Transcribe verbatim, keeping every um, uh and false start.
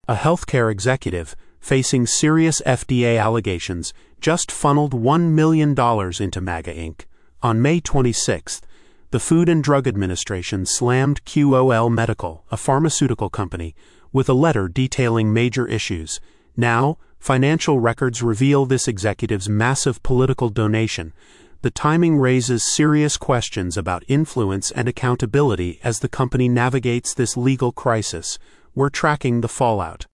A healthcare executive, facing serious F D A allegations, just funneled one million dollars into MAGA Incorporated. On May twenty-sixth, the Food and Drug Administration slammed Q O L Medical, a pharmaceutical company, with a letter detailing major issues. Now, financial records reveal this executive's massive political donation. The timing raises serious questions about influence and accountability as the company navigates this legal crisis. We're tracking the fallout.